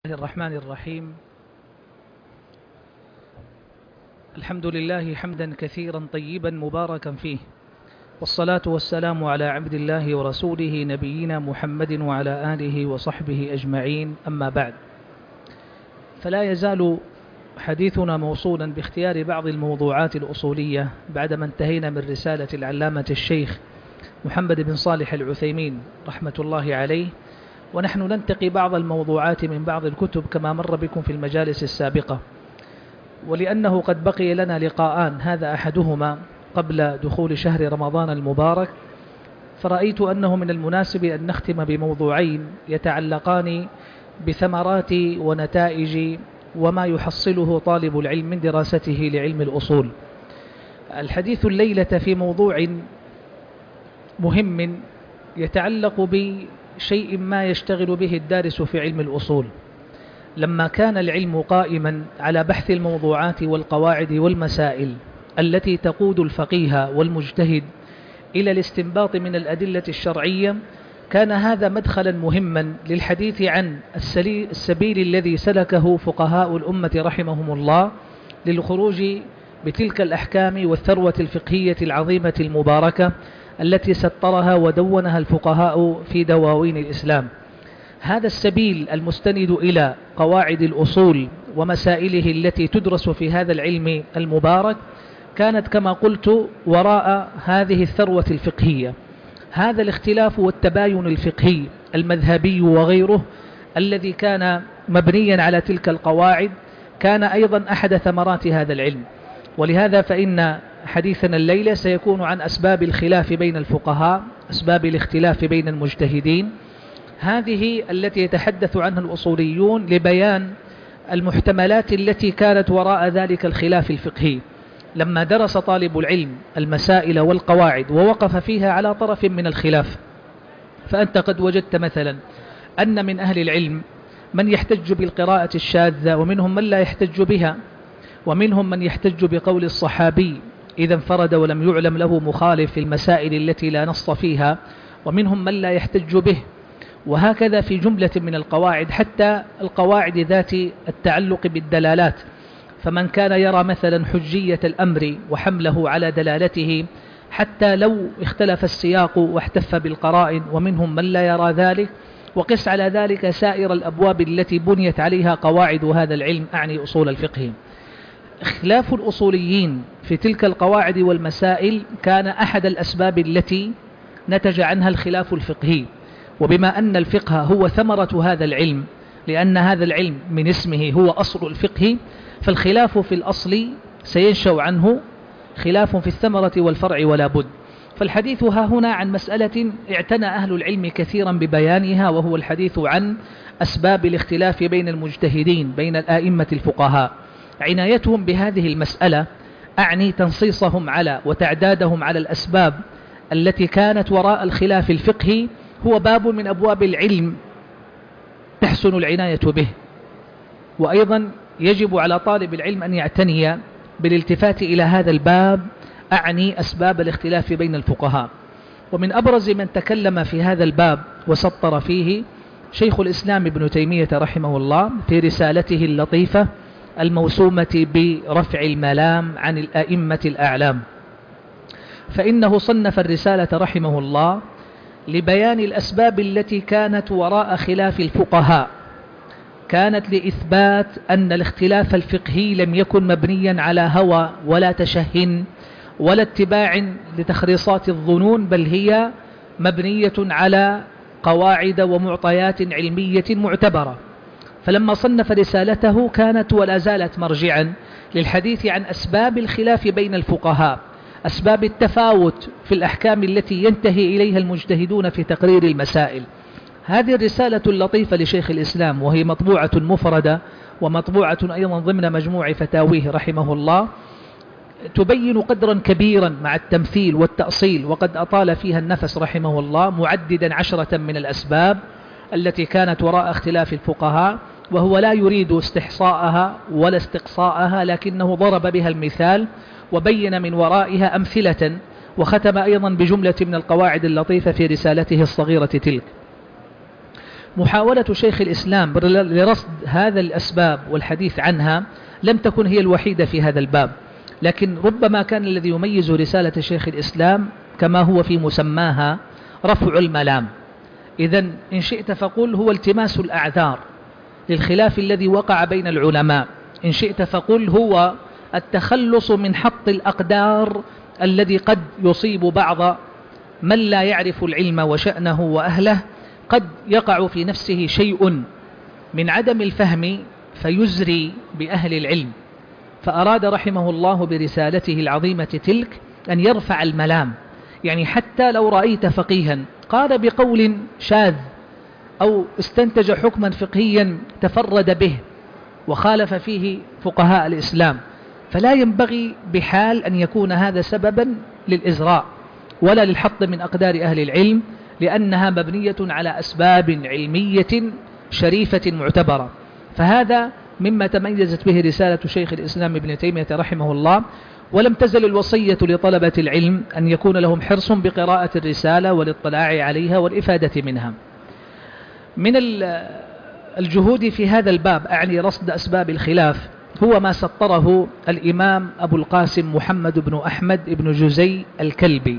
الله الرحمن الرحيم. الحمد لله حمدا كثيرا طيبا مباركا فيه، والصلاة والسلام على عبد الله ورسوله نبينا محمد وعلى آله وصحبه أجمعين، أما بعد، فلا يزال حديثنا موصولا باختيار بعض الموضوعات الأصولية بعدما انتهينا من رسالة العلامة الشيخ محمد بن صالح العثيمين رحمة الله عليه، ونحن ننتقي بعض الموضوعات من بعض الكتب كما مر بكم في المجالس السابقة. ولأنه قد بقي لنا لقاءان، هذا أحدهما قبل دخول شهر رمضان المبارك، فرأيت أنه من المناسب أن نختم بموضوعين يتعلقان بثمرات ونتائج وما يحصله طالب العلم من دراسته لعلم الأصول. الحديث الليلة في موضوع مهم يتعلق بشيء ما يشتغل به الدارس في علم الأصول. لما كان العلم قائما على بحث الموضوعات والقواعد والمسائل التي تقود الفقيه والمجتهد إلى الاستنباط من الأدلة الشرعية، كان هذا مدخلا مهما للحديث عن السبيل الذي سلكه فقهاء الأمة رحمهم الله للخروج بتلك الأحكام والثروة الفقهية العظيمة المباركة التي سطرها ودونها الفقهاء في دواوين الإسلام. هذا السبيل المستند إلى قواعد الأصول ومسائله التي تدرس في هذا العلم المبارك كانت كما قلت وراء هذه الثروة الفقهية. هذا الاختلاف والتباين الفقهي المذهبي وغيره الذي كان مبنيا على تلك القواعد كان أيضا أحد ثمرات هذا العلم. ولهذا فإن حديثنا الليلة سيكون عن أسباب الخلاف بين الفقهاء، أسباب الاختلاف بين المجتهدين، هذه التي يتحدث عنها الأصوليون لبيان المحتملات التي كانت وراء ذلك الخلاف الفقهي. لما درس طالب العلم المسائل والقواعد ووقف فيها على طرف من الخلاف، فأنت قد وجدت مثلا أن من أهل العلم من يحتج بالقراءة الشاذة، ومنهم من لا يحتج بها، ومنهم من يحتج بقول الصحابي إذا انفرد ولم يعلم له مخالف في المسائل التي لا نص فيها، ومنهم من لا يحتج به، وهكذا في جملة من القواعد، حتى القواعد ذات التعلق بالدلالات. فمن كان يرى مثلا حجية الأمر وحمله على دلالته حتى لو اختلف السياق واحتف بالقرائن، ومنهم من لا يرى ذلك، وقس على ذلك سائر الأبواب التي بنيت عليها قواعد هذا العلم، أعني أصول الفقه. اختلاف الأصوليين في تلك القواعد والمسائل كان أحد الأسباب التي نتج عنها الخلاف الفقهي. وبما أن الفقه هو ثمرة هذا العلم، لأن هذا العلم من اسمه هو أصل الفقه، فالخلاف في الأصل سينشأ عنه خلاف في الثمرة والفرع ولا بد. فالحديث ها هنا عن مسألة اعتنى أهل العلم كثيرا ببيانها، وهو الحديث عن أسباب الاختلاف بين المجتهدين، بين الآئمة الفقهاء. عنايتهم بهذه المسألة أعني تنصيصهم على وتعدادهم على الأسباب التي كانت وراء الخلاف الفقهي هو باب من أبواب العلم تحسن العناية به. وأيضا يجب على طالب العلم أن يعتني بالالتفات إلى هذا الباب، أعني أسباب الاختلاف بين الفقهاء. ومن أبرز من تكلم في هذا الباب وسطر فيه شيخ الإسلام ابن تيمية رحمه الله في رسالته اللطيفة الموسومة برفع الملام عن الأئمة الأعلام، فإنه صنف الرسالة رحمه الله لبيان الأسباب التي كانت وراء خلاف الفقهاء، كانت لإثبات أن الاختلاف الفقهي لم يكن مبنيا على هوى ولا تشهن ولا اتباع لتخريصات الظنون، بل هي مبنية على قواعد ومعطيات علمية معتبرة. فلما صنف رسالته كانت ولا زالت مرجعا للحديث عن أسباب الخلاف بين الفقهاء، أسباب التفاوت في الأحكام التي ينتهي إليها المجتهدون في تقرير المسائل. هذه الرسالة اللطيفة لشيخ الإسلام، وهي مطبوعة مفردة ومطبوعة أيضا ضمن مجموع فتاويه رحمه الله، تبين قدرا كبيرا مع التمثيل والتأصيل، وقد أطال فيها النفس رحمه الله معددا 10 من الأسباب التي كانت وراء اختلاف الفقهاء، وهو لا يريد استحصاءها ولا استقصاءها، لكنه ضرب بها المثال وبين من ورائها أمثلة، وختم أيضا بجملة من القواعد اللطيفة في رسالته الصغيرة تلك. محاولة شيخ الإسلام لرصد هذا الأسباب والحديث عنها لم تكن هي الوحيدة في هذا الباب، لكن ربما كان الذي يميز رسالة شيخ الإسلام كما هو في مسماها رفع الملام. إذن إن شئت فقل هو التماس الأعذار للخلاف الذي وقع بين العلماء، إن شئت فقل هو التخلص من حط الأقدار الذي قد يصيب بعض من لا يعرف العلم وشأنه وأهله، قد يقع في نفسه شيء من عدم الفهم فيزري بأهل العلم، فأراد رحمه الله برسالته العظيمة تلك أن يرفع الملام. يعني حتى لو رأيت فقيها قال بقول شاذ أو استنتج حكما فقهيا تفرد به وخالف فيه فقهاء الإسلام، فلا ينبغي بحال أن يكون هذا سببا للإزراء ولا للحط من أقدار أهل العلم، لأنها مبنية على أسباب علمية شريفة معتبرة. فهذا مما تميزت به رسالة شيخ الإسلام ابن تيمية رحمه الله، ولم تزل الوصية لطلبة العلم أن يكون لهم حرص بقراءة الرسالة والاطلاع عليها والإفادة منها. من الجهود في هذا الباب أعني رصد أسباب الخلاف هو ما سطره الإمام أبو القاسم محمد بن أحمد بن جزي الكلبي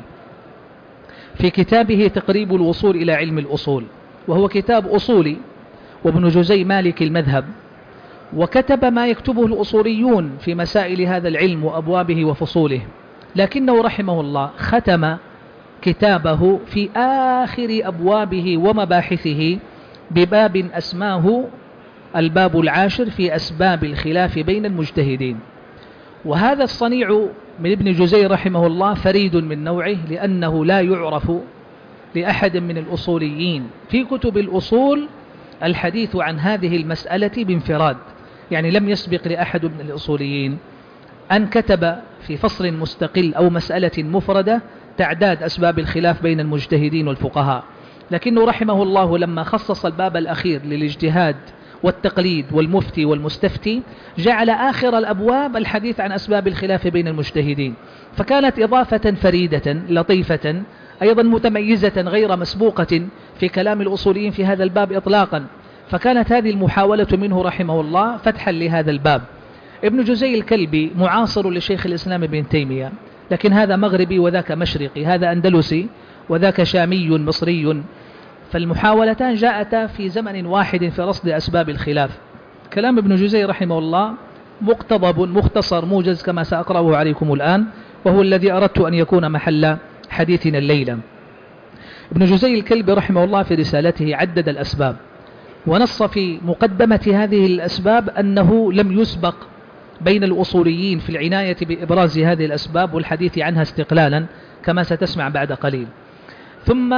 في كتابه تقريب الوصول إلى علم الأصول، وهو كتاب أصولي، وابن جزي مالك المذهب، وكتب ما يكتبه الأصوليون في مسائل هذا العلم وأبوابه وفصوله، لكنه رحمه الله ختم كتابه في آخر أبوابه ومباحثه بباب أسماه الباب العاشر في أسباب الخلاف بين المجتهدين. وهذا الصنيع من ابن جزي رحمه الله فريد من نوعه، لأنه لا يعرف لأحد من الأصوليين في كتب الأصول الحديث عن هذه المسألة بانفراد. يعني لم يسبق لأحد من الأصوليين أن كتب في فصل مستقل أو مسألة مفردة تعداد أسباب الخلاف بين المجتهدين والفقهاء، لكنه رحمه الله لما خصص الباب الأخير للاجتهاد والتقليد والمفتي والمستفتي جعل آخر الأبواب الحديث عن أسباب الخلاف بين المجتهدين، فكانت إضافة فريدة لطيفة أيضا متميزة غير مسبوقة في كلام الأصوليين في هذا الباب إطلاقا. فكانت هذه المحاولة منه رحمه الله فتحا لهذا الباب. ابن جزي الكلبي معاصر لشيخ الإسلام ابن تيمية، لكن هذا مغربي وذاك مشرقي، هذا أندلسي وذاك شامي مصري، فالمحاولتان جاءتا في زمن واحد في رصد أسباب الخلاف. كلام ابن جزي رحمه الله مقتضب مختصر موجز كما سأقرأه عليكم الآن، وهو الذي أردت أن يكون محل حديثنا الليلة. ابن جزي الكلبي رحمه الله في رسالته عدد الأسباب، ونص في مقدمة هذه الأسباب أنه لم يسبق بين الأصوليين في العناية بإبراز هذه الأسباب والحديث عنها استقلالا كما ستسمع بعد قليل. ثم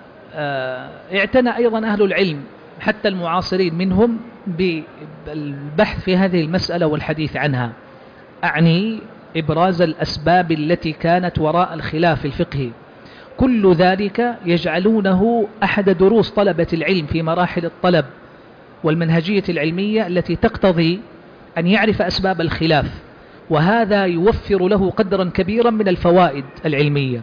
اعتنى أيضا أهل العلم حتى المعاصرين منهم بالبحث في هذه المسألة والحديث عنها، أعني إبراز الأسباب التي كانت وراء الخلاف الفقهي. كل ذلك يجعلونه أحد دروس طلبة العلم في مراحل الطلب والمنهجية العلمية التي تقتضي أن يعرف أسباب الخلاف، وهذا يوفر له قدرا كبيرا من الفوائد العلمية.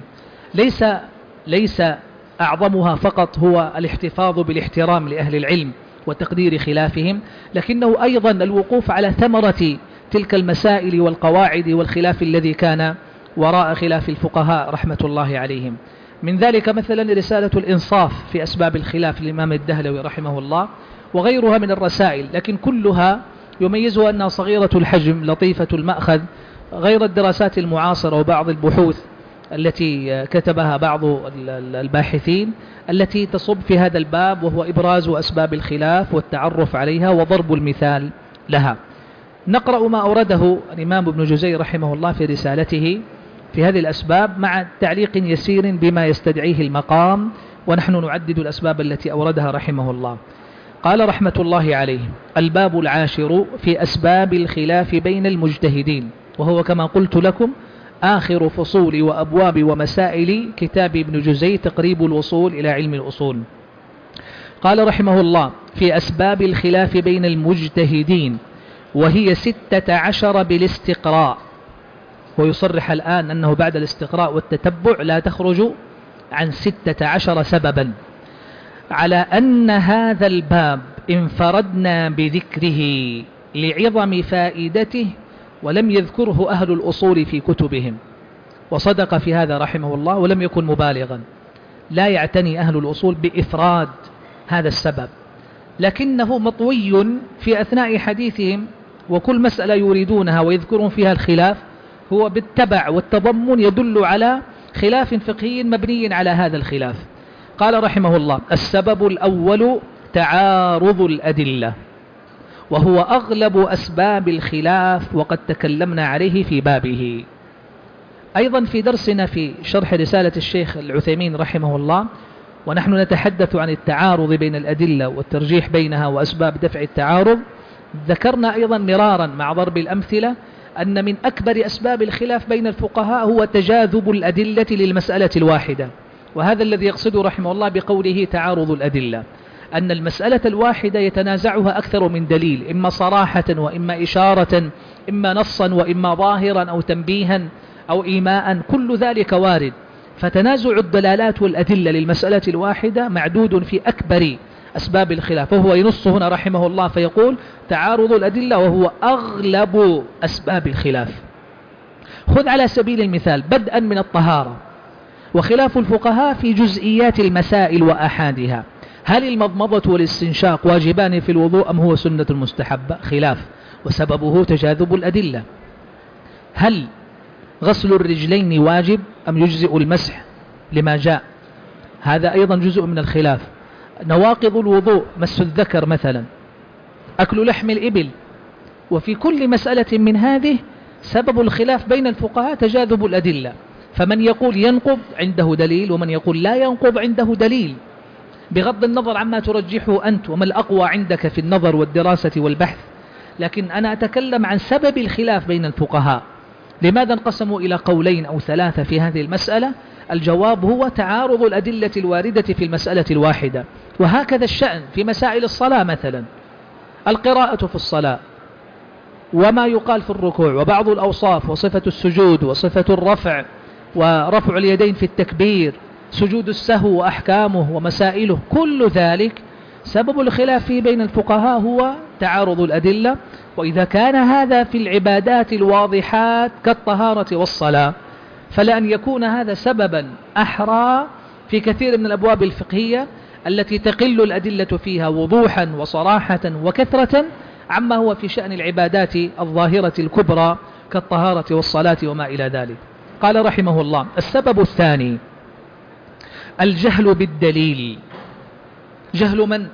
ليس أعظمها فقط هو الاحتفاظ بالاحترام لأهل العلم وتقدير خلافهم، لكنه أيضا الوقوف على ثمرة تلك المسائل والقواعد والخلاف الذي كان وراء خلاف الفقهاء رحمة الله عليهم. من ذلك مثلا رسالة الإنصاف في أسباب الخلاف للإمام الدهلوي رحمه الله، وغيرها من الرسائل، لكن كلها يميزها أنها صغيرة الحجم لطيفة المأخذ، غير الدراسات المعاصرة وبعض البحوث التي كتبها بعض الباحثين التي تصب في هذا الباب، وهو إبراز أسباب الخلاف والتعرف عليها وضرب المثال لها. نقرأ ما أورده الإمام ابن جزي رحمه الله في رسالته في هذه الأسباب مع تعليق يسير بما يستدعيه المقام، ونحن نعدد الأسباب التي أوردها رحمه الله. قال رحمة الله عليه: الباب العاشر في أسباب الخلاف بين المجتهدين، وهو كما قلت لكم آخر فصول وأبواب ومسائل كتاب ابن جزي تقريب الوصول إلى علم الأصول. قال رحمه الله: في أسباب الخلاف بين المجتهدين، وهي 16 بالاستقراء. ويصرح الآن أنه بعد الاستقراء والتتبع لا تخرج عن 16 سببا. على أن هذا الباب انفردنا بذكره لعظم فائدته ولم يذكره أهل الأصول في كتبهم، وصدق في هذا رحمه الله ولم يكن مبالغا. لا يعتني أهل الأصول بإفراد هذا السبب، لكنه مطوي في أثناء حديثهم، وكل مسألة يريدونها ويذكرون فيها الخلاف هو بالتبع والتضمن يدل على خلاف فقهي مبني على هذا الخلاف. قال رحمه الله: السبب الأول تعارض الأدلة، وهو أغلب أسباب الخلاف، وقد تكلمنا عليه في بابه. أيضا في درسنا في شرح رسالة الشيخ العثيمين رحمه الله، ونحن نتحدث عن التعارض بين الأدلة والترجيح بينها وأسباب دفع التعارض، ذكرنا أيضا مرارا مع ضرب الأمثلة أن من أكبر أسباب الخلاف بين الفقهاء هو تجاذب الأدلة للمسألة الواحدة، وهذا الذي يقصده رحمه الله بقوله تعارض الأدلة، أن المسألة الواحدة يتنازعها أكثر من دليل، إما صراحة وإما إشارة، إما نصا وإما ظاهرا أو تنبيها أو إيماء، كل ذلك وارد. فتنازع الدلالات والأدلة للمسألة الواحدة معدود في أكبر أسباب الخلاف، وهو ينص هنا رحمه الله فيقول تعارض الأدلة وهو أغلب أسباب الخلاف. خذ على سبيل المثال بدءا من الطهارة، وخلاف الفقهاء في جزئيات المسائل وأحادها. هل المضمضة والاستنشاق واجبان في الوضوء أم هو سنة مستحبة؟ خلاف، وسببه تجاذب الأدلة. هل غسل الرجلين واجب أم يجزئ المسح لما جاء؟ هذا أيضا جزء من الخلاف. نواقض الوضوء مس الذكر مثلا، أكل لحم الإبل. وفي كل مسألة من هذه سبب الخلاف بين الفقهاء تجاذب الأدلة، فمن يقول ينقض عنده دليل، ومن يقول لا ينقض عنده دليل، بغض النظر عما ترجحه أنت وما الأقوى عندك في النظر والدراسة والبحث. لكن أنا أتكلم عن سبب الخلاف بين الفقهاء. لماذا انقسموا إلى قولين أو ثلاثة في هذه المسألة؟ الجواب هو تعارض الأدلة الواردة في المسألة الواحدة. وهكذا الشأن في مسائل الصلاة مثلا، القراءة في الصلاة وما يقال في الركوع وبعض الأوصاف وصفة السجود وصفة الرفع ورفع اليدين في التكبير، سجود السهو وأحكامه ومسائله، كل ذلك سبب الخلاف فيه بين الفقهاء هو تعارض الأدلة. وإذا كان هذا في العبادات الواضحات كالطهارة والصلاة، فلأن يكون هذا سببا أحرى في كثير من الأبواب الفقهية التي تقل الأدلة فيها وضوحا وصراحة وكثرة عما هو في شأن العبادات الظاهرة الكبرى كالطهارة والصلاة وما إلى ذلك. قال رحمه الله: السبب الثاني الجهل بالدليل. جهل من؟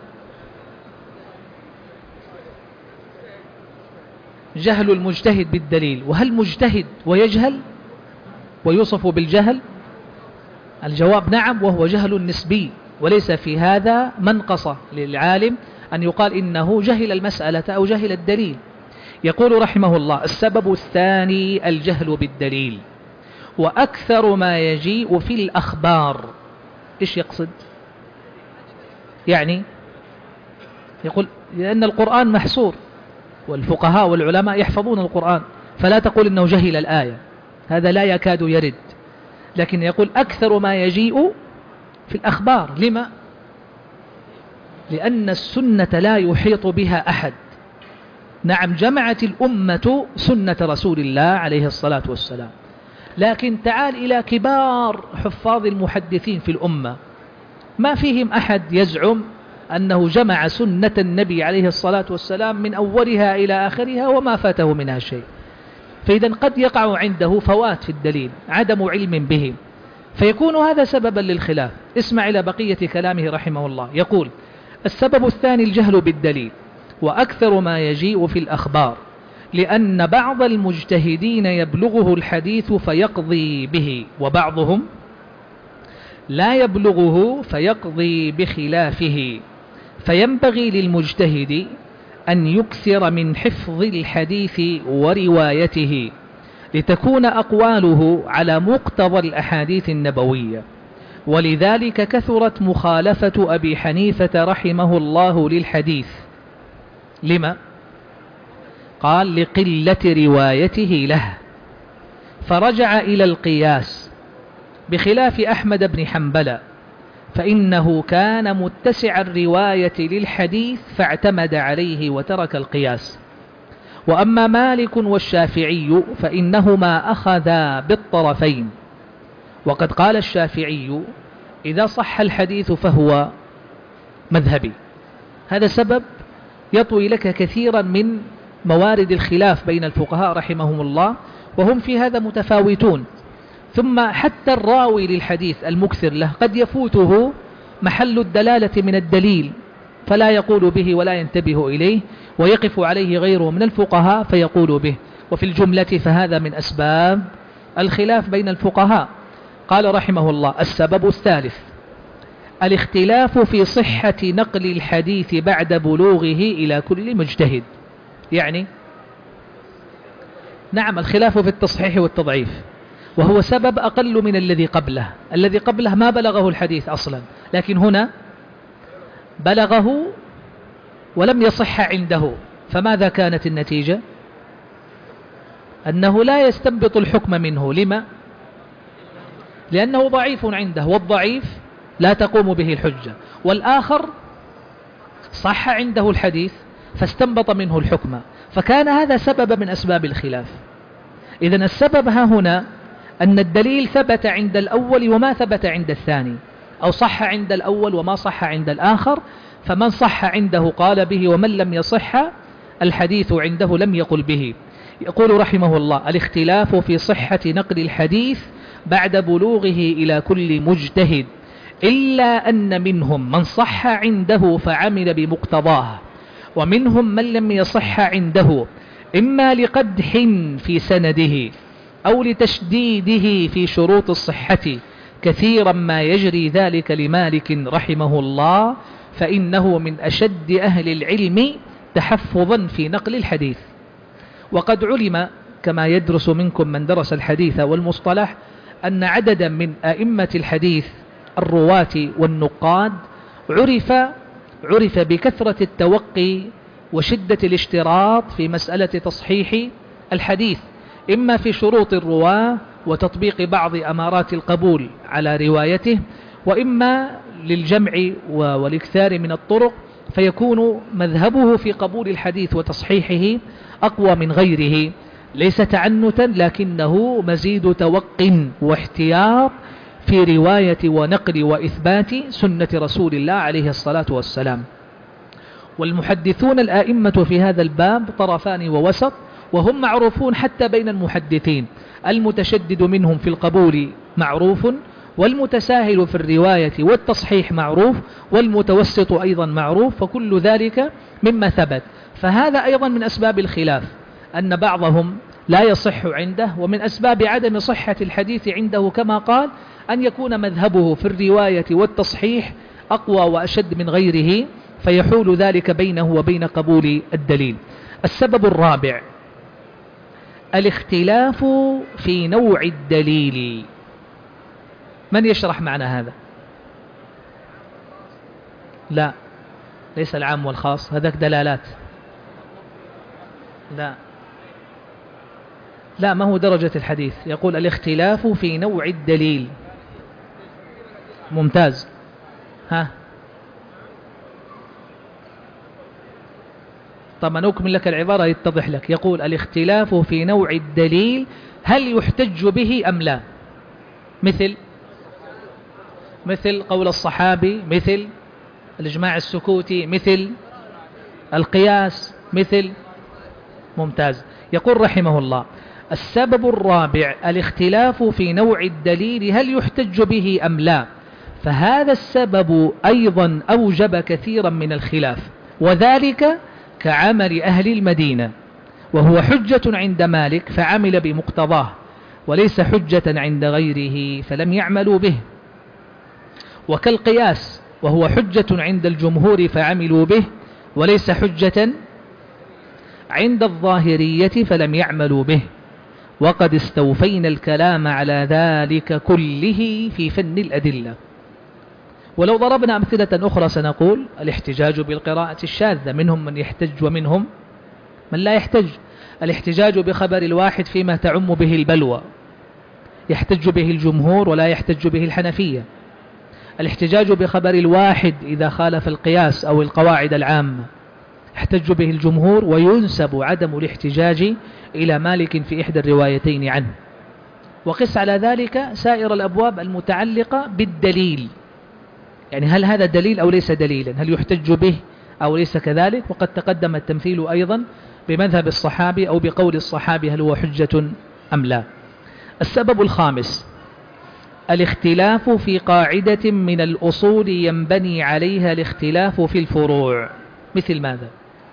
جهل المجتهد بالدليل. وهل مجتهد ويجهل ويوصف بالجهل؟ الجواب نعم، وهو جهل نسبي، وليس في هذا منقصة للعالم أن يقال إنه جهل المسألة أو جهل الدليل. يقول رحمه الله: السبب الثاني الجهل بالدليل، وأكثر ما يجيء في الأخبار. إيش يقصد؟ يعني يقول لأن القرآن محصور، والفقهاء والعلماء يحفظون القرآن، فلا تقول إنه جهل الآية، هذا لا يكاد يرد. لكن يقول أكثر ما يجيء في الأخبار. لما؟ لأن السنة لا يحيط بها أحد. نعم، جمعت الأمة سنة رسول الله عليه الصلاة والسلام، لكن تعال إلى كبار حفاظ المحدثين في الأمة، ما فيهم أحد يزعم أنه جمع سنة النبي عليه الصلاة والسلام من أولها إلى آخرها وما فاته منها شيء. فإذا قد يقع عنده فوات في الدليل، عدم علم به، فيكون هذا سببا للخلاف. اسمع إلى بقية كلامه رحمه الله. يقول: السبب الثاني الجهل بالدليل، وأكثر ما يجيء في الأخبار، لأن بعض المجتهدين يبلغه الحديث فيقضي به، وبعضهم لا يبلغه فيقضي بخلافه، فينبغي للمجتهد أن يكثر من حفظ الحديث وروايته، لتكون أقواله على مقتضى الأحاديث النبوية. ولذلك كثرت مخالفة أبي حنيفة رحمه الله للحديث. لما؟ قال: لقلة روايته له، فرجع إلى القياس، بخلاف أحمد بن حنبل فإنه كان متسع الرواية للحديث فاعتمد عليه وترك القياس. وأما مالك والشافعي فإنهما أخذا بالطرفين، وقد قال الشافعي إذا صح الحديث فهو مذهبي. هذا سبب يطوي لك كثيرا من موارد الخلاف بين الفقهاء رحمهم الله، وهم في هذا متفاوتون. ثم حتى الراوي للحديث المكثر له قد يفوته محل الدلالة من الدليل فلا يقول به ولا ينتبه إليه، ويقف عليه غيره من الفقهاء فيقول به. وفي الجملة فهذا من أسباب الخلاف بين الفقهاء. قال رحمه الله: السبب الثالث الاختلاف في صحة نقل الحديث بعد بلوغه إلى كل مجتهد. يعني نعم، الخلاف في التصحيح والتضعيف، وهو سبب أقل من الذي قبله. الذي قبله ما بلغه الحديث أصلا، لكن هنا بلغه ولم يصح عنده، فماذا كانت النتيجة؟ أنه لا يستنبط الحكم منه. لما؟ لأنه ضعيف عنده، والضعيف لا تقوم به الحجة. والآخر صح عنده الحديث فاستنبط منه الحكم، فكان هذا سبب من أسباب الخلاف. إذن السبب ها هنا أن الدليل ثبت عند الأول وما ثبت عند الثاني، أو صح عند الأول وما صح عند الآخر، فمن صح عنده قال به، ومن لم يصح الحديث عنده لم يقل به. يقول رحمه الله: الاختلاف في صحة نقل الحديث بعد بلوغه إلى كل مجتهد، إلا أن منهم من صح عنده فعمل بمقتضاه، ومنهم من لم يصح عنده، إما لقدح في سنده أو لتشديده في شروط الصحة، كثيرا ما يجري ذلك لمالك رحمه الله، فإنه من أشد أهل العلم تحفظا في نقل الحديث. وقد علم كما يدرس منكم من درس الحديث والمصطلح أن عددا من أئمة الحديث الرواة والنقاد عرف بكثرة التوقي وشدة الاشتراط في مسألة تصحيح الحديث، إما في شروط الرواة وتطبيق بعض أمارات القبول على روايته، وإما للجمع والإكثار من الطرق، فيكون مذهبه في قبول الحديث وتصحيحه أقوى من غيره، ليس تعنتا لكنه مزيد توق واحتياط في رواية ونقل وإثبات سنة رسول الله عليه الصلاة والسلام. والمحدثون الآئمة في هذا الباب طرفان ووسط، وهم معروفون حتى بين المحدثين، المتشدد منهم في القبول معروف، والمتساهل في الرواية والتصحيح معروف، والمتوسط أيضا معروف، فكل ذلك مما ثبت. فهذا أيضا من أسباب الخلاف، أن بعضهم لا يصح عنده، ومن أسباب عدم صحة الحديث عنده كما قال أن يكون مذهبه في الرواية والتصحيح أقوى وأشد من غيره، فيحول ذلك بينه وبين قبول الدليل. السبب الرابع الاختلاف في نوع الدليل. من يشرح معنا هذا؟ لا، ليس العام والخاص، هذاك دلالات. لا، ما هو درجة الحديث. يقول الاختلاف في نوع الدليل. ممتاز. طب نكمل لك العبارة يتضح لك. يقول الاختلاف في نوع الدليل، هل يحتج به أم لا؟ مثل قول الصحابي، مثل الإجماع السكوتي، مثل القياس، مثل. ممتاز. يقول رحمه الله: السبب الرابع الاختلاف في نوع الدليل، هل يحتج به أم لا؟ فهذا السبب أيضا أوجب كثيرا من الخلاف، وذلك كعمل أهل المدينة، وهو حجة عند مالك فعمل بمقتضاه، وليس حجة عند غيره فلم يعملوا به. وكالقياس، وهو حجة عند الجمهور فعملوا به، وليس حجة عند الظاهرية فلم يعملوا به. وقد استوفينا الكلام على ذلك كله في فن الأدلة. ولو ضربنا أمثلة أخرى سنقول الاحتجاج بالقراءة الشاذة، منهم من يحتج ومنهم من لا يحتج. الاحتجاج بخبر الواحد فيما تعم به البلوى يحتج به الجمهور ولا يحتج به الحنفية. الاحتجاج بخبر الواحد إذا خالف القياس أو القواعد العامة احتج به الجمهور، وينسب عدم الاحتجاج إلى مالك في إحدى الروايتين عنه. وقس على ذلك سائر الأبواب المتعلقة بالدليل، يعني هل هذا دليل أو ليس دليلا، هل يحتج به أو ليس كذلك. وقد تقدم التمثيل أيضا بمذهب الصحابي أو بقول الصحابي هل هو حجة أم لا. السبب الخامس الاختلاف في قاعدة من الأصول ينبني عليها الاختلاف في الفروع. مثل ماذا؟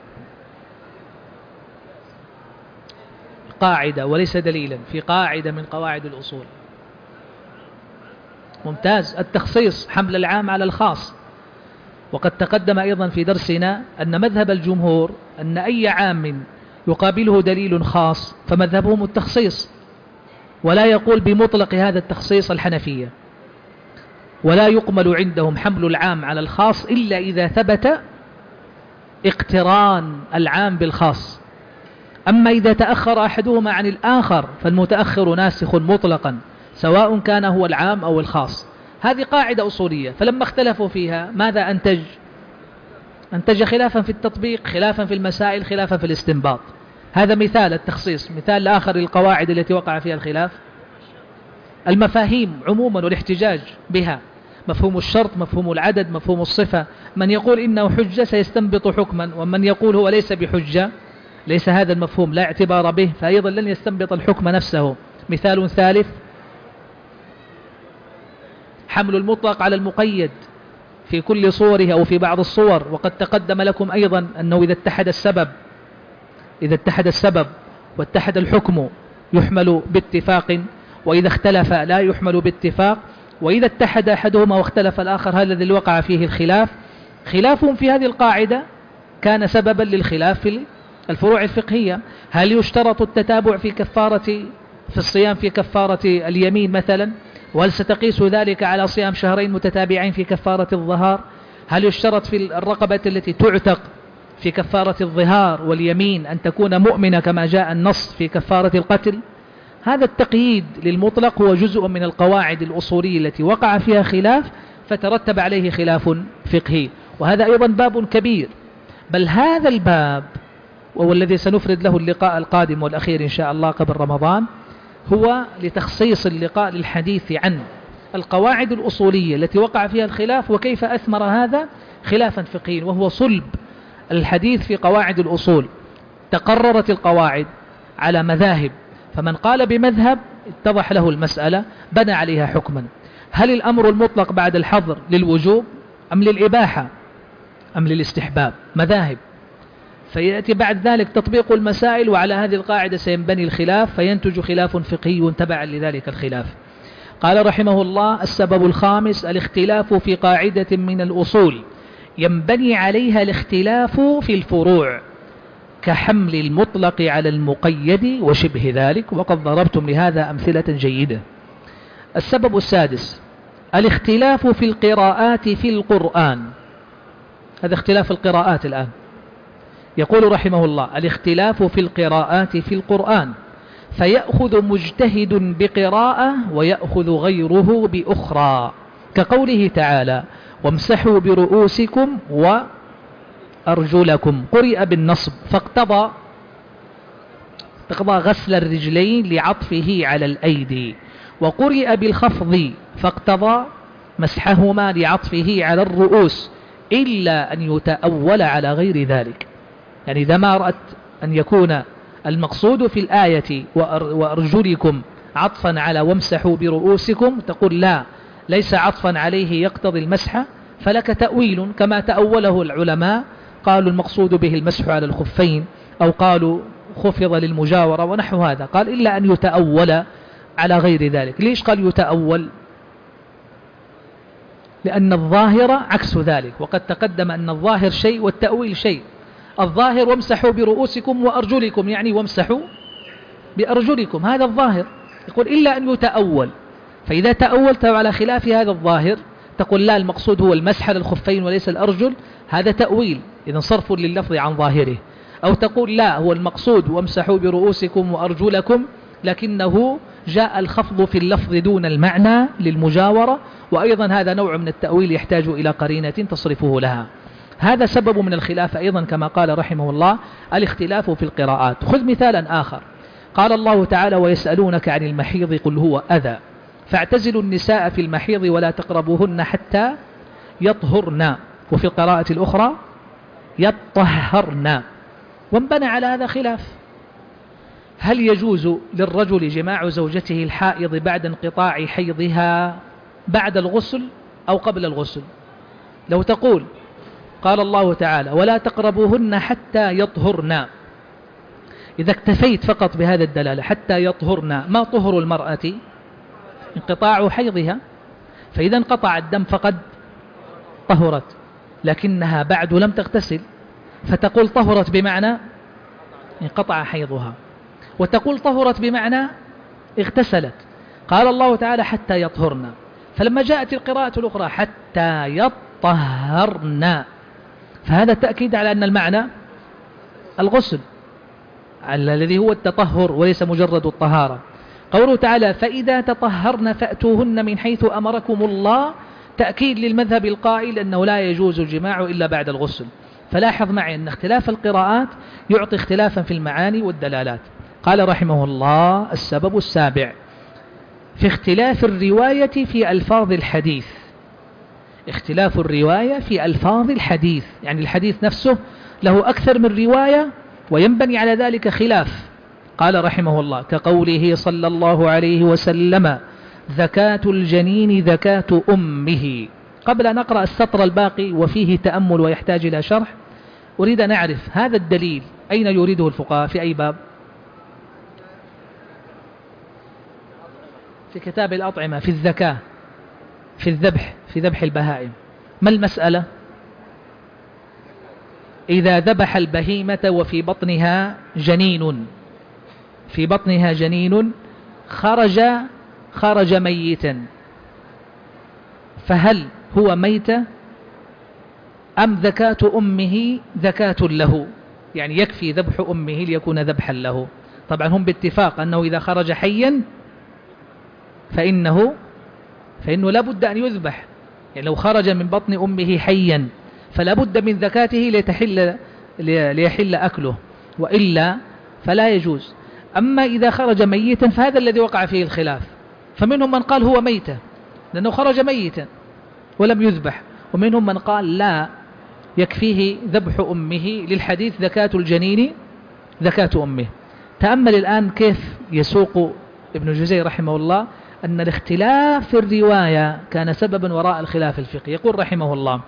قاعدة وليس دليلا في قاعدة من قواعد الأصول. ممتاز. التخصيص، حمل العام على الخاص. وقد تقدم أيضا في درسنا أن مذهب الجمهور أن أي عام يقابله دليل خاص فمذهبهم التخصيص، ولا يقول بمطلق هذا التخصيص الحنفية، ولا يقبل عندهم حمل العام على الخاص إلا إذا ثبت اقتران العام بالخاص. أما إذا تأخر أحدهما عن الآخر فالمتأخر ناسخ مطلقا، سواء كان هو العام أو الخاص. هذه قاعدة أصولية. فلما اختلفوا فيها ماذا أنتج؟ أنتج خلافا في التطبيق، خلافا في المسائل، خلافا في الاستنباط. هذا مثال التخصيص. مثال آخر للقواعد التي وقع فيها الخلاف المفاهيم عموما والاحتجاج بها، مفهوم الشرط، مفهوم العدد، مفهوم الصفة. من يقول إنه حجة سيستنبط حكما، ومن يقول هو ليس بحجة ليس هذا المفهوم لا اعتبار به، فأيضا لن يستنبط الحكم نفسه. مثال ثالث حمل المطلق على المقيد في كل صوره أو في بعض الصور. وقد تقدم لكم أيضا أنه إذا اتحد السبب واتحد الحكم يحمل باتفاق، وإذا اختلف لا يحمل باتفاق. وإذا اتحد أحدهما واختلف الآخر هذا الذي وقع فيه الخلاف. خلافهم في هذه القاعدة كان سببا للخلاف في الفروع الفقهية. هل يشترط التتابع في الصيام في كفارة اليمين مثلا؟ وهل ستقيس ذلك على صيام شهرين متتابعين في كفارة الظهار؟ هل يشترط في الرقبة التي تعتق في كفارة الظهار واليمين أن تكون مؤمنة كما جاء النص في كفارة القتل؟ هذا التقييد للمطلق هو جزء من القواعد الأصولية التي وقع فيها خلاف فترتب عليه خلاف فقهي. وهذا أيضا باب كبير، بل هذا الباب وهو الذي سنفرد له اللقاء القادم والأخير إن شاء الله قبل رمضان، هو لتخصيص اللقاء للحديث عن القواعد الأصولية التي وقع فيها الخلاف وكيف أثمر هذا خلافا فقهيا، وهو صلب الحديث في قواعد الأصول. تقررت القواعد على مذاهب، فمن قال بمذهب اتضح له المسألة بنى عليها حكما. هل الأمر المطلق بعد الحظر للوجوب أم للإباحة أم للاستحباب؟ مذاهب. فيأتي بعد ذلك تطبيق المسائل، وعلى هذه القاعدة سينبني الخلاف فينتج خلاف فقهي تبعا لذلك الخلاف. قال رحمه الله: السبب الخامس الاختلاف في قاعدة من الأصول ينبني عليها الاختلاف في الفروع، كحمل المطلق على المقيد وشبه ذلك، وقد ضربتم لهذا أمثلة جيدة. السبب السادس الاختلاف في القراءات في القرآن. هذا اختلاف القراءات الآن. يقول رحمه الله: الاختلاف في القراءات في القرآن، فيأخذ مجتهد بقراءة ويأخذ غيره بأخرى، كقوله تعالى: وامسحوا برؤوسكم وأرجلكم. قرئ بالنصب فاقتضى غسل الرجلين لعطفه على الأيدي، وقرئ بالخفض فاقتضى مسحهما لعطفه على الرؤوس، إلا أن يتأول على غير ذلك. يعني إذا ما رأت أن يكون المقصود في الآية وأرجلكم عطفا على وامسحوا برؤوسكم، تقول لا، ليس عطفا عليه يقتضي المسح، فلك تأويل كما تأوله العلماء. قالوا المقصود به المسح على الخفين، أو قالوا خفض للمجاورة ونحو هذا. قال إلا أن يتأول على غير ذلك. ليش قال يتأول؟ لأن الظاهر عكس ذلك، وقد تقدم أن الظاهر شيء والتأويل شيء. الظاهر وامسحوا برؤوسكم وأرجلكم، يعني وامسحوا بأرجلكم، هذا الظاهر. يقول إلا أن يتأول، فإذا تأولت على خلاف هذا الظاهر تقول لا، المقصود هو المسح للخفين وليس الأرجل، هذا تأويل، إذن صرف لللفظ عن ظاهره. أو تقول لا، هو المقصود وامسحوا برؤوسكم وأرجلكم، لكنه جاء الخفض في اللفظ دون المعنى للمجاورة، وأيضا هذا نوع من التأويل يحتاج إلى قرينة تصرفه لها. هذا سبب من الخلاف أيضا كما قال رحمه الله الاختلاف في القراءات. خذ مثالا آخر، قال الله تعالى ويسألونك عن المحيض قل هو أذى فاعتزلوا النساء في المحيض ولا تقربوهن حتى يطهرن، وفي القراءة الأخرى يطهرن. وانبنى على هذا خلاف، هل يجوز للرجل جماع زوجته الحائض بعد انقطاع حيضها بعد الغسل أو قبل الغسل؟ لو تقول قال الله تعالى ولا تقربوهن حتى يطهرن، إذا اكتفيت فقط بهذا الدلالة حتى يطهرن، ما طهر المرأة؟ انقطاع حيضها، فإذا انقطع الدم فقد طهرت، لكنها بعد لم تغتسل، فتقول طهرت بمعنى انقطع حيضها، وتقول طهرت بمعنى اغتسلت. قال الله تعالى حتى يطهرن، فلما جاءت القراءة الأخرى حتى يطهرن، فهذا تأكيد على أن المعنى الغسل الذي هو التطهر وليس مجرد الطهارة. قوله تعالى فإذا تطهرن فأتوهن من حيث أمركم الله، تأكيد للمذهب القائل أنه لا يجوز الجماع إلا بعد الغسل. فلاحظ معي أن اختلاف القراءات يعطي اختلافا في المعاني والدلالات. قال رحمه الله السبب السابع في اختلاف الرواية في ألفاظ الحديث. اختلاف الرواية في ألفاظ الحديث، يعني الحديث نفسه له أكثر من رواية وينبني على ذلك خلاف. قال رحمه الله كقوله صلى الله عليه وسلم زكاة الجنين زكاة أمه. قبل أن نقرأ السطر الباقي وفيه تأمل ويحتاج إلى شرح، أريد أن أعرف هذا الدليل أين يريده الفقهاء، في أي باب؟ في كتاب الأطعمة، في الزكاة، في الذبح، في ذبح البهائم. ما المسألة؟ إذا ذبح البهيمة وفي بطنها جنين، في بطنها جنين خرج ميتا، فهل هو ميت أم زكاة أمه زكاة له؟ يعني يكفي ذبح أمه ليكون ذبحا له. طبعا هم باتفاق أنه إذا خرج حيا فإنه لا بد أن يذبح، يعني لو خرج من بطن أمه حيا فلا بد من زكاته ليحل أكله، وإلا فلا يجوز. أما إذا خرج ميتا فهذا الذي وقع فيه الخلاف، فمنهم من قال هو ميتا لأنه خرج ميتا ولم يذبح، ومنهم من قال لا يكفيه ذبح أمه للحديث زكاة الجنين زكاة أمه. تأمل الآن كيف يسوق ابن جزي رحمه الله أن الاختلاف في الرواية كان سببا وراء الخلاف الفقهي. يقول رحمه الله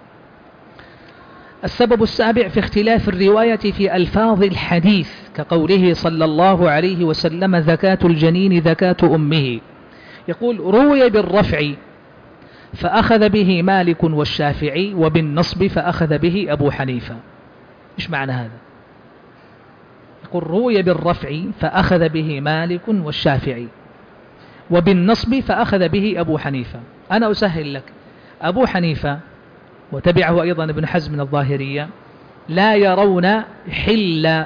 السبب السابع في اختلاف الرواية في ألفاظ الحديث كقوله صلى الله عليه وسلم زكاة الجنين زكاة أمه. يقول روي بالرفع فأخذ به مالك والشافعي، وبالنصب فأخذ به أبو حنيفة. إيش معنى هذا؟ يقول روي بالرفع فأخذ به مالك والشافعي، وبالنصب فأخذ به أبو حنيفة. أنا أسهل لك، أبو حنيفة وتبعه أيضا ابن حزم من الظاهرية لا يرون حل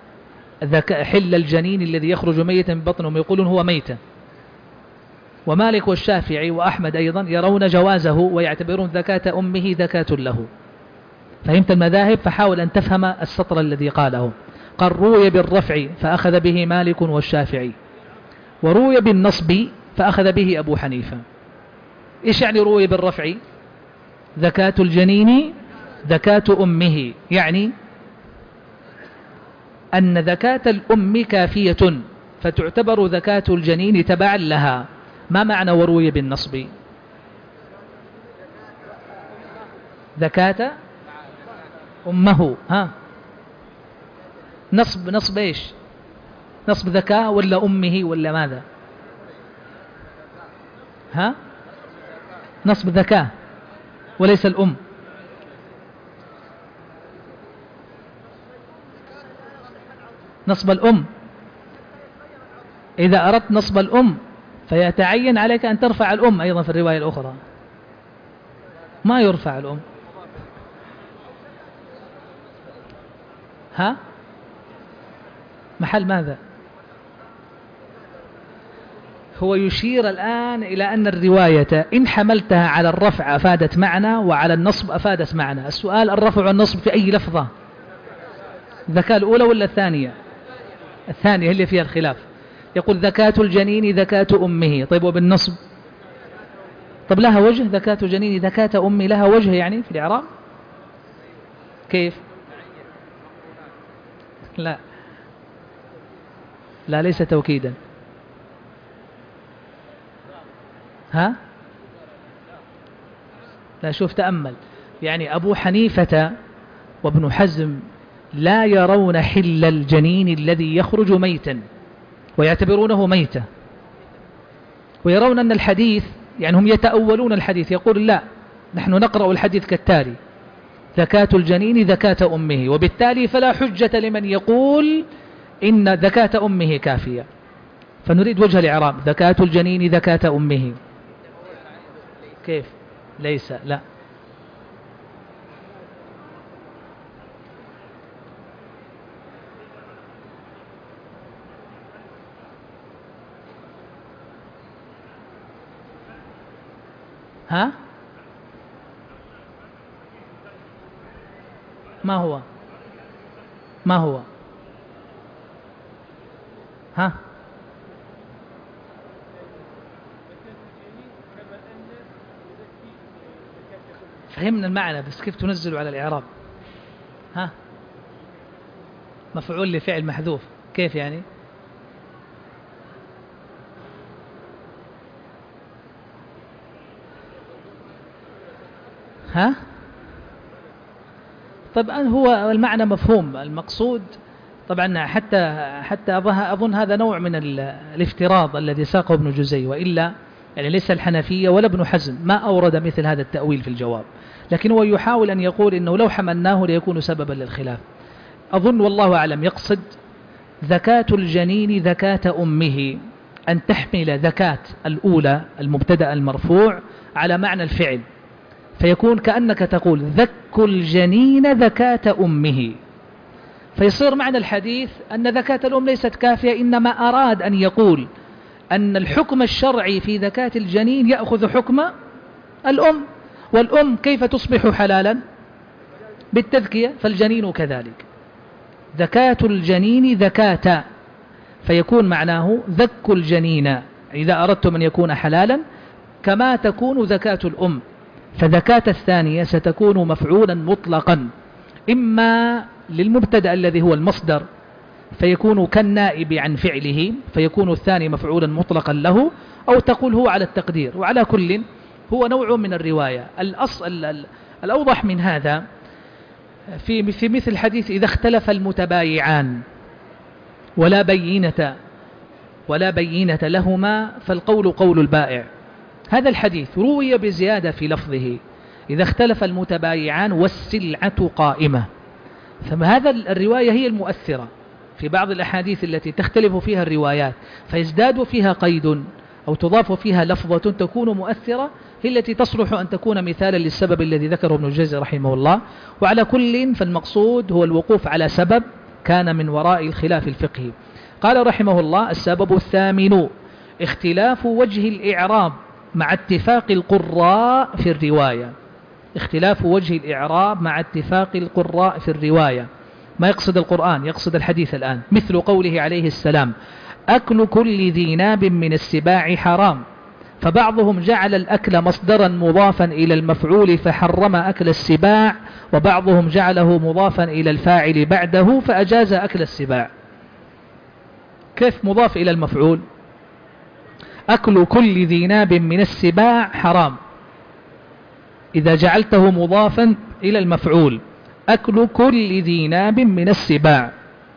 الجنين الذي يخرج ميتا من بطنهم، يقولون هو ميتا. ومالك والشافعي وأحمد أيضا يرون جوازه ويعتبرون زكاة أمه زكاة له. فهمت المذاهب؟ فحاول أن تفهم السطر الذي قاله. قال روي بالرفع فأخذ به مالك والشافعي، وروي بالنصب فأخذ به أبو حنيفة. إيش يعني روي بالرفع؟ زكاة الجنين زكاة أمه، يعني أن زكاة الأم كافية فتعتبر زكاة الجنين تبعا لها. ما معنى وروي بالنصب؟ زكاة أمه. ها نصب إيش؟ نصب زكاة ولا أمه ولا ماذا؟ ها نصب زكاة وليس الأم. نصب الأم، إذا أردت نصب الأم فيتعين عليك أن ترفع الأم أيضا في الرواية الأخرى. ما يرفع الأم. ها محل ماذا؟ هو يشير الآن إلى أن الرواية إن حملتها على الرفع أفادت معنى وعلى النصب أفادت معنى. السؤال الرفع والنصب في أي لفظة؟ الذكاء الأولى ولا الثانية؟ الثانية اللي فيها الخلاف. يقول ذكاة الجنين ذكاة أمه. طيب وبالنصب؟ طب لها وجه ذكاة الجنين ذكاة أمه، لها وجه يعني في الإعراب؟ كيف؟ لا لا ليس توكيدا. ها؟ لا شوف تأمل، يعني أبو حنيفة وابن حزم لا يرون حل الجنين الذي يخرج ميتا ويعتبرونه ميتا، ويرون أن الحديث يعني هم يتأولون الحديث، يقول لا نحن نقرأ الحديث كالتالي: ذكاة الجنين ذكاة أمه، وبالتالي فلا حجة لمن يقول إن ذكاة أمه كافية. فنريد وجه الإعراب: ذكاة الجنين ذكاة أمه. كيف؟ ليس، لا. ها؟ ما هو؟ ما هو؟ ها؟ فهمنا المعنى، بس كيف تنزل على الإعراب؟ ها؟ مفعول لفعل محذوف، كيف يعني؟ ها؟ طبعا هو المعنى مفهوم، المقصود طبعا حتى أظن هذا نوع من الافتراض الذي ساقه ابن جزي، وإلا يعني ليس الحنفية ولا ابن حزم ما أورد مثل هذا التأويل في الجواب، لكن هو يحاول أن يقول إنه لو حملناه ليكون سببا للخلاف. أظن والله أعلم يقصد ذكاة الجنين ذكاة أمه، أن تحمل ذكاة الأولى المبتدأ المرفوع على معنى الفعل، فيكون كأنك تقول ذك الجنين ذكاة أمه، فيصير معنى الحديث أن ذكاة الأم ليست كافية، إنما أراد أن يقول أن الحكم الشرعي في ذكاة الجنين يأخذ حكم الأم، والأم كيف تصبح حلالا؟ بالتذكية، فالجنين كذلك. ذكاة الجنين ذكاة، فيكون معناه ذك الجنين إذا أردتم أن يكون حلالا كما تكون ذكاة الأم. فذكاة الثانية ستكون مفعولا مطلقا، إما للمبتدأ الذي هو المصدر فيكون كالنائب عن فعله فيكون الثاني مفعولا مطلقا له، أو تقول هو على التقدير. وعلى كل هو نوع من الرواية. الأوضح من هذا في مثل الحديث: إذا اختلف المتبايعان ولا بينة لهما فالقول قول البائع. هذا الحديث روي بزيادة في لفظه: إذا اختلف المتبايعان والسلعة قائمة. فهذا الرواية هي المؤثرة في بعض الأحاديث التي تختلف فيها الروايات فيزداد فيها قيد أو تضاف فيها لفظة تكون مؤثرة، هي التي تصلح أن تكون مثالا للسبب الذي ذكره ابن الجوزي رحمه الله. وعلى كل فالمقصود هو الوقوف على سبب كان من وراء الخلاف الفقهي. قال رحمه الله: السبب الثامن اختلاف وجه الإعراب مع اتفاق القراء في الرواية. اختلاف وجه الإعراب مع اتفاق القراء في الرواية، ما يقصد القرآن، يقصد الحديث الآن. مثل قوله عليه السلام: أكل كل ذي ناب من السباع حرام، فبعضهم جعل الأكل مصدرا مضافا إلى المفعول فحرم أكل السباع، وبعضهم جعله مضافا إلى الفاعل بعده فأجاز أكل السباع. كيف مضاف إلى المفعول؟ أكل كل ذي ناب من السباع حرام، إذا جعلته مضافا إلى المفعول أكل كل ذي ناب من السباع،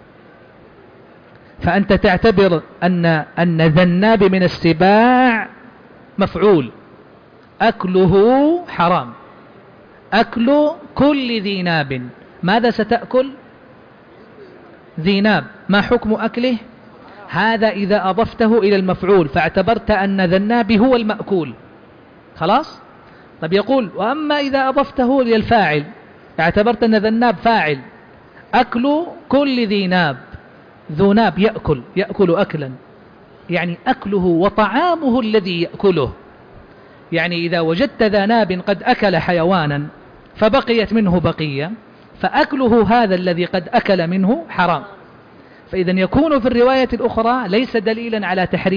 فأنت تعتبر أن ذا الناب من السباع مفعول، أكله حرام. أكل كل ذي ناب، ماذا ستأكل؟ ذي ناب، ما حكم أكله؟ هذا إذا أضفته إلى المفعول فاعتبرت أن ذا الناب هو المأكول، خلاص؟ طب يقول: وأما إذا أضفته إلى الفاعل اعتبرت أن ذا الناب فاعل، أكل كل ذي ناب، ذو ناب يأكل أكلا، يعني أكله وطعامه الذي يأكله. يعني إذا وجدت ذا ناب قد أكل حيوانا فبقيت منه بقية، فأكله هذا الذي قد أكل منه حرام. فإذا يكون في الرواية الأخرى ليس دليلا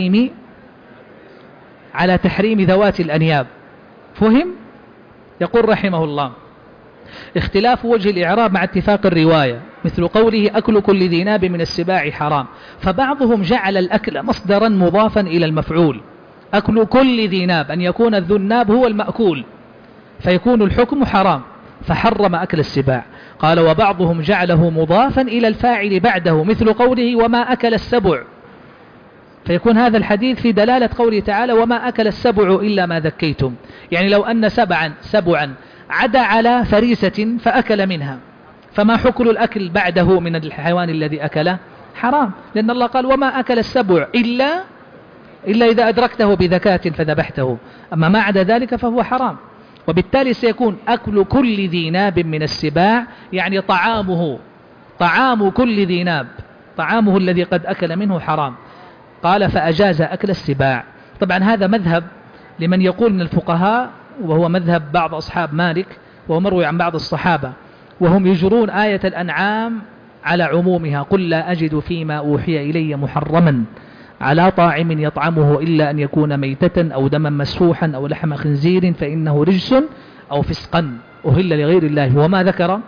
على تحريم ذوات الأنياب. فهم؟ يقول رحمه الله: اختلاف وجه الإعراب مع اتفاق الرواية، مثل قوله أكل كل ذي ناب من السباع حرام، فبعضهم جعل الأكل مصدرا مضافا إلى المفعول، أكل كل ذي ناب أن يكون ذو الناب هو المأكول فيكون الحكم حرام فحرم أكل السباع. قال: وبعضهم جعله مضافا إلى الفاعل بعده، مثل قوله وما أكل السبع، فيكون هذا الحديث في دلالة قوله تعالى وما أكل السبع إلا ما ذكيتم. يعني لو أن سبعا عدا على فريسة فأكل منها، فما حكم الأكل بعده من الحيوان الذي أكله؟ حرام، لأن الله قال وما أكل السبع إلا إذا أدركته بذكاة فذبحته، أما ما عدا ذلك فهو حرام. وبالتالي سيكون أكل كل ذي ناب من السباع يعني طعام كل ذي ناب، طعامه الذي قد أكل منه حرام. قال: فأجاز أكل السباع. طبعا هذا مذهب لمن يقول من الفقهاء، وهو مذهب بعض أصحاب مالك وهو مروي عن بعض الصحابة، وهم يجرون آية الأنعام على عمومها: قل لا أجد فيما أوحي إلي محرما على طاعم يطعمه إلا أن يكون ميتة أو دما مسفوحا أو لحم خنزير فإنه رجس أو فسقا أهل لغير الله. وما ذكر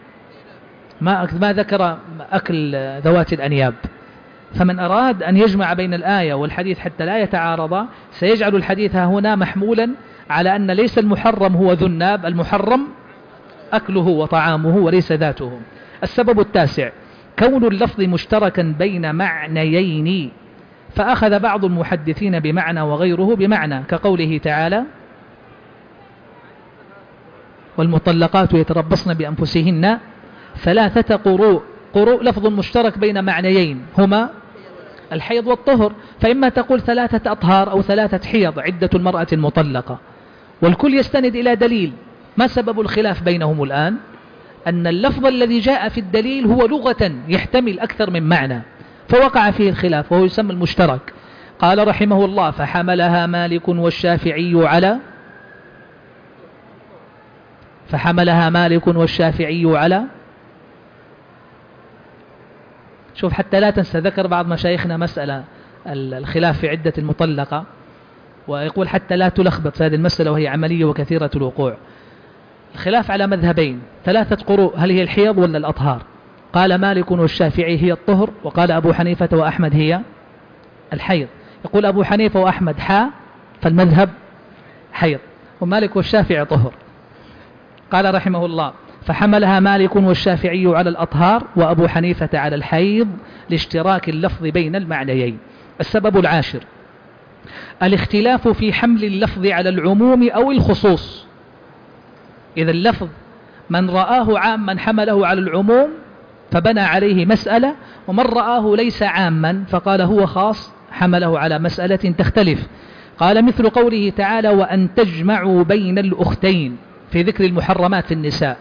ما ذكر أكل ذوات الأنياب. فمن أراد أن يجمع بين الآية والحديث حتى لا يتعارضا سيجعل الحديث هنا محمولا على أن ليس المحرم هو ذو الناب، المحرم أكله وطعامه وليس ذاته. السبب التاسع: كون اللفظ مشتركا بين معنيين، فأخذ بعض المحدثين بمعنى وغيره بمعنى، كقوله تعالى: والمطلقات يتربصن بأنفسهن 3 قروء. قروء لفظ مشترك بين معنيين هما الحيض والطهر، فإما تقول 3 أطهار أو 3 حيض عدة المرأة المطلقة، والكل يستند إلى دليل. ما سبب الخلاف بينهم الآن؟ أن اللفظ الذي جاء في الدليل هو لغة يحتمل أكثر من معنى، فوقع فيه الخلاف وهو يسمى المشترك. قال رحمه الله: فحملها مالك والشافعي على شوف حتى لا تنسى، ذكر بعض مشايخنا مسألة الخلاف في عدة المطلقة، ويقول حتى لا تلخبط هذه المسألة وهي عملية وكثيرة الوقوع. الخلاف على مذهبين: 3 قروء هل هي الحيض ولا الأطهار؟ قال مالك والشافعي هي الطهر، وقال أبو حنيفة وأحمد هي الحيض. يقول أبو حنيفة وأحمد فالمذهب حيض، ومالك والشافعي طهر. قال رحمه الله: فحملها مالك والشافعي على الأطهار وأبو حنيفة على الحيض لاشتراك اللفظ بين المعنيين. السبب العاشر: الاختلاف في حمل اللفظ على العموم أو الخصوص. إذا اللفظ من رآه عاما حمله على العموم فبنى عليه مسألة، ومن رآه ليس عاما فقال هو خاص حمله على مسألة تختلف. قال: مثل قوله تعالى: وأن تجمعوا بين الأختين، في ذكر المحرمات في النساء.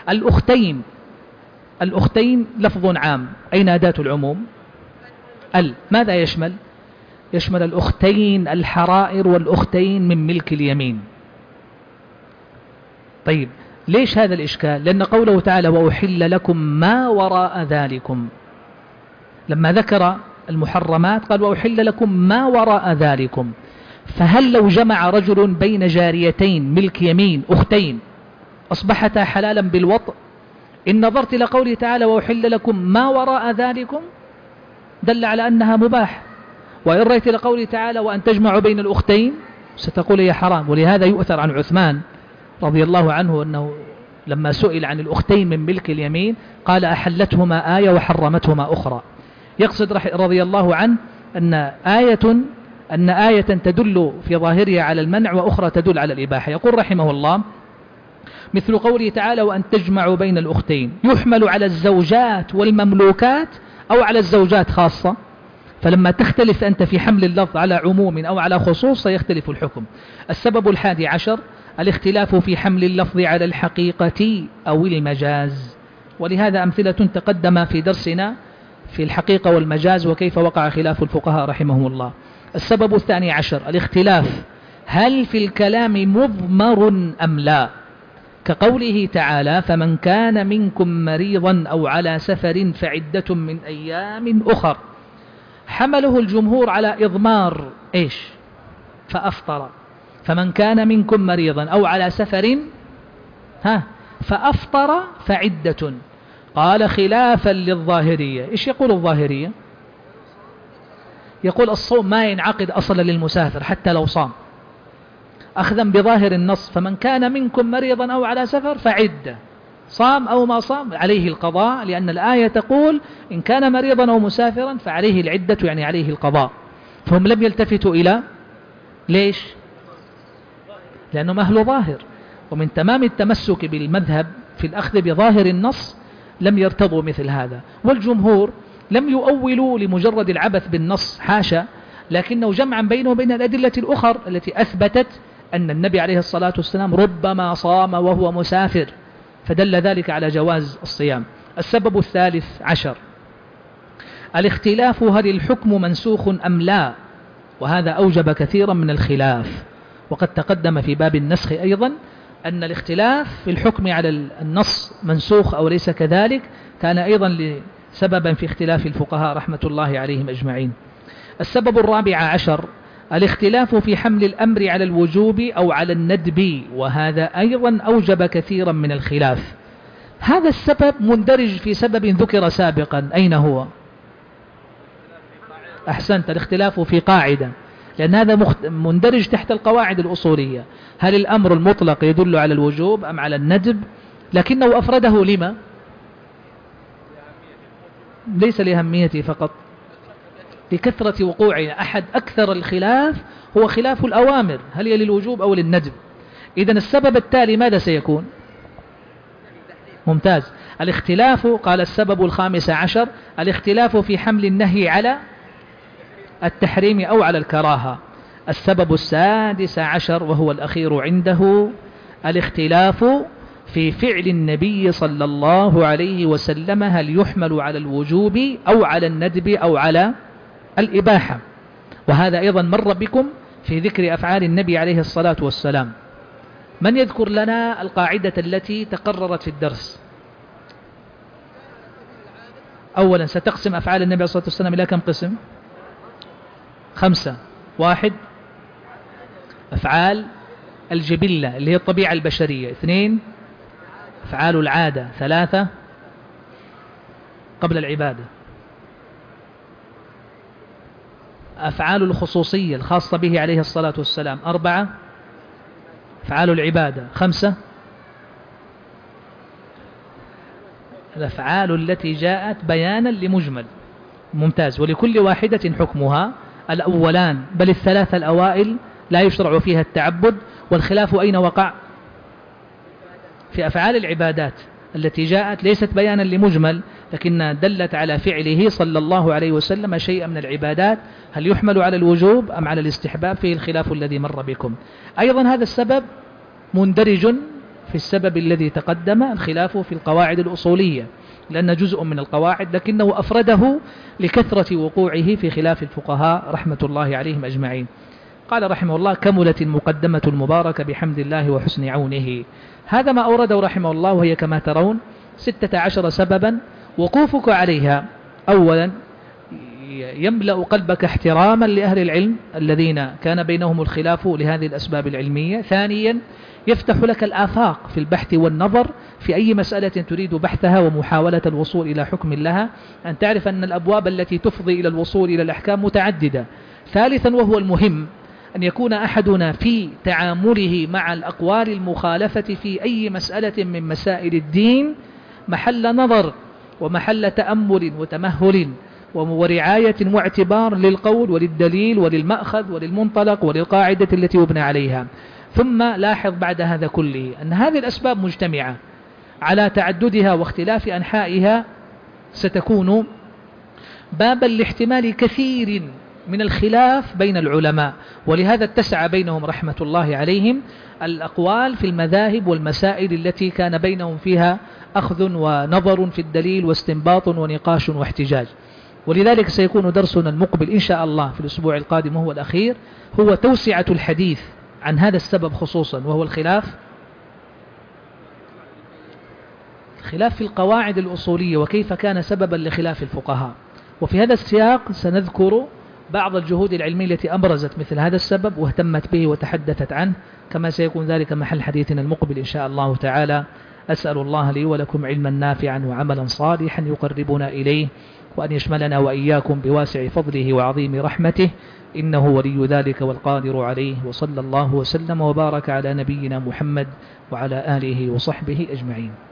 الأختين لفظ عام، أين أداة العموم؟ ماذا يشمل؟ يشمل الأختين الحرائر والأختين من ملك اليمين. طيب ليش هذا الإشكال؟ لأن قوله تعالى: وأحل لكم ما وراء ذلكم، لما ذكر المحرمات قال: وأحل لكم ما وراء ذلكم. فهل لو جمع رجل بين جاريتين ملك يمين أختين أصبحتا حلالا بالوطء؟ إن نظرت إلى قوله تعالى: وأحل لكم ما وراء ذلكم، دل على أنها مباح. وإن رأيت إلى قوله تعالى: وأن تجمعوا بين الأختين، ستقول هي حرام. ولهذا يؤثر عن عثمان رضي الله عنه أنه لما سئل عن الأختين من ملك اليمين قال: أحلتهما آية وحرمتهما أخرى. يقصد رضي الله عنه أن آية تدل في ظاهرها على المنع وأخرى تدل على الإباحة. يقول رحمه الله: مثل قوله تعالى: وأن تجمعوا بين الأختين، يحمل على الزوجات والمملوكات أو على الزوجات خاصة، فلما تختلف أنت في حمل اللفظ على عموم أو على خصوص سيختلف الحكم. السبب 11: الاختلاف في حمل اللفظ على الحقيقة أو المجاز. ولهذا أمثلة تقدم في درسنا في الحقيقة والمجاز وكيف وقع خلاف الفقهاء رحمهم الله. السبب الثاني عشر الاختلاف هل في الكلام مضمر أم لا، كقوله تعالى فمن كان منكم مريضا أو على سفر فعدة من أيام أخر، حمله الجمهور على إضمار إيش؟ فأفطر. فمن كان منكم مريضا أو على سفر فأفطر فعدة. قال خلافا للظاهرية. إيش يقول الظاهرية؟ يقول الصوم ما ينعقد أصلا للمسافر حتى لو صام، أخذا بظاهر النص فمن كان منكم مريضا أو على سفر فعدة، صام أو ما صام عليه القضاء، لأن الآية تقول إن كان مريضا أو مسافرا فعليه العدة يعني عليه القضاء. فهم لم يلتفتوا إلى ليش؟ لأنهم أهل ظاهر، ومن تمام التمسك بالمذهب في الأخذ بظاهر النص لم يرتضوا مثل هذا. والجمهور لم يؤولوا لمجرد العبث بالنص حاشا، لكنه جمعا بينه وبين الأدلة الأخر التي أثبتت أن النبي عليه الصلاة والسلام ربما صام وهو مسافر، فدل ذلك على جواز الصيام. السبب الثالث عشر الاختلاف هل الحكم منسوخ أم لا، وهذا أوجب كثيرا من الخلاف. وقد تقدم في باب النسخ أيضا أن الاختلاف في الحكم على النص منسوخ أو ليس كذلك كان أيضا سببا في اختلاف الفقهاء رحمة الله عليهم أجمعين. السبب الرابع عشر الاختلاف في حمل الأمر على الوجوب أو على الندب، وهذا أيضا أوجب كثيرا من الخلاف. هذا السبب مندرج في سبب ذكر سابقا، أين هو؟ أحسنت، الاختلاف في قاعدة، لأن هذا مندرج تحت القواعد الأصولية. هل الأمر المطلق يدل على الوجوب أم على الندب؟ لكنه أفرده لما؟ ليس لأهميته فقط، لكثرة وقوعنا. أحد أكثر الخلاف هو خلاف الأوامر، هل هي للوجوب أو للندب؟ إذن السبب التالي ماذا سيكون؟ ممتاز. الاختلاف، قال السبب الخامس عشر الاختلاف في حمل النهي على التحريم أو على الكراهة. السبب السادس عشر وهو الأخير عنده الاختلاف في فعل النبي صلى الله عليه وسلم هل يحمل على الوجوب أو على الندب أو على الإباحة. وهذا أيضا مر بكم في ذكر أفعال النبي عليه الصلاة والسلام. من يذكر لنا القاعدة التي تقررت في الدرس؟ أولا ستقسم أفعال النبي عليه الصلاة والسلام إلى كم قسم؟ 5. 1 أفعال الجبلة اللي هي الطبيعة البشرية. 2 أفعال العادة. 3 قبل العبادة أفعال الخصوصية الخاصة به عليه الصلاة والسلام. 4 أفعال العبادة. 5 الأفعال التي جاءت بيانا لمجمل. ممتاز. ولكل واحدة حكمها. الأولان بل الثلاثة الأوائل لا يشرع فيها التعبد، والخلاف أين وقع؟ في أفعال العبادات التي جاءت ليست بيانا لمجمل، لكن دلت على فعله صلى الله عليه وسلم شيئا من العبادات، هل يحمل على الوجوب أم على الاستحباب؟ فيه الخلاف الذي مر بكم. أيضا هذا السبب مندرج في السبب الذي تقدم، الخلاف في القواعد الأصولية، لأن جزء من القواعد لكنه أفرده لكثرة وقوعه في خلاف الفقهاء رحمة الله عليهم أجمعين. قال رحمه الله كملت المقدمة المباركة بحمد الله وحسن عونه. هذا ما أورده رحمه الله، وهي كما ترون 16 سببا. وقوفك عليها أولا يملأ قلبك احتراما لأهل العلم الذين كان بينهم الخلاف لهذه الأسباب العلمية. ثانيا يفتح لك الآفاق في البحث والنظر في أي مسألة تريد بحثها ومحاولة الوصول إلى حكم لها، أن تعرف أن الأبواب التي تفضي إلى الوصول إلى الأحكام متعددة. ثالثا وهو المهم أن يكون أحدنا في تعامله مع الأقوال المخالفة في أي مسألة من مسائل الدين محل نظر ومحل تأمل وتمهل ورعاية واعتبار للقول وللدليل وللمأخذ وللمنطلق وللقاعدة التي يبنى عليها. ثم لاحظ بعد هذا كله أن هذه الأسباب مجتمعة على تعددها واختلاف أنحائها ستكون بابا لاحتمال كثير من الخلاف بين العلماء، ولهذا اتسع بينهم رحمة الله عليهم الأقوال في المذاهب والمسائل التي كان بينهم فيها أخذ ونظر في الدليل واستنباط ونقاش واحتجاج. ولذلك سيكون درسنا المقبل إن شاء الله في الأسبوع القادم وهو الأخير هو توسعة الحديث عن هذا السبب خصوصا، وهو الخلاف في القواعد الأصولية وكيف كان سببا لخلاف الفقهاء. وفي هذا السياق سنذكر بعض الجهود العلمية التي أبرزت مثل هذا السبب واهتمت به وتحدثت عنه، كما سيكون ذلك محل حديثنا المقبل إن شاء الله تعالى. أسأل الله لي ولكم علما نافعا وعملا صالحا يقربنا إليه، وأن يشملنا وإياكم بواسع فضله وعظيم رحمته، إنه ولي ذلك والقادر عليه. وصلى الله وسلم وبارك على نبينا محمد وعلى آله وصحبه أجمعين.